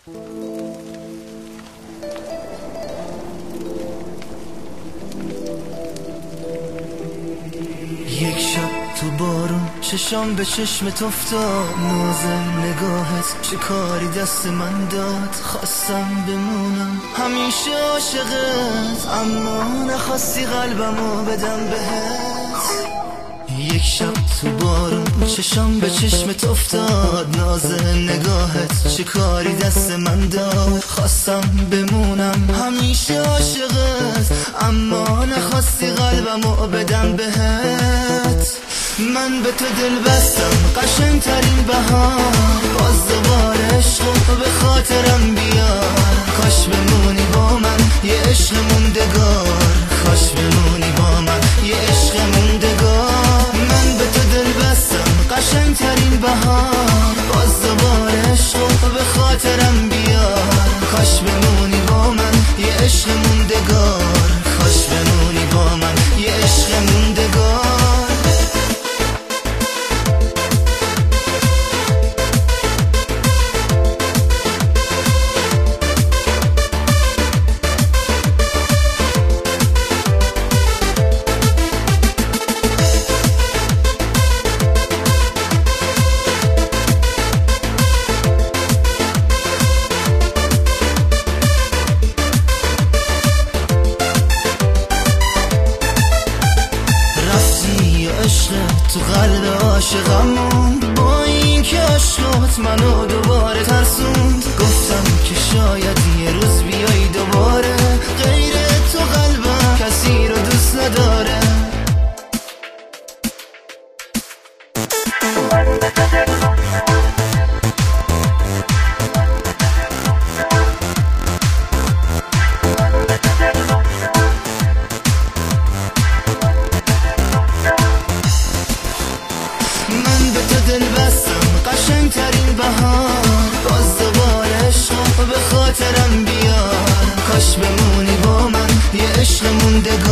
یک شب تو بارون چشام به چشمت افتاد، ناز نگاهت چه کاری دست من داد. خواستم بمونم همیشه عاشقت، اما نخواستی قلبمو بدم بهت. یک شب تو بارون چشام به چشمت افتاد، ناز نگاهت چه کاری دست من داد. خواستم بمونم همیشه عاشقت، اما نخواستی قلبمو بدم بهت. من به تو دل بستم قشنگترین بهار، باز دوباره عشقو به خاطرم بیار. کاش بمونی با من یه عشق موندگار، کاش بمونی با من یه عشق موندگار. من به تو دل بستم قشنگترین بهار، باز دوباره عشقو به خاطرم بیار. کاش بمونی با من یه عشق موندگار، کاش بمونی با من یه عشق موندگار. تو قلب عاشقمون، با این که عشقت منو دوباره ترسوند. گفتم که شاید یه روز بیایی دوباره، غیر تو قلبم کسی رو دوست نداره. دل بستم قشنگترین بهار، باز دوباره عشقو به خاطرم بیار. کاش بمونی با من یه عشق موندگار.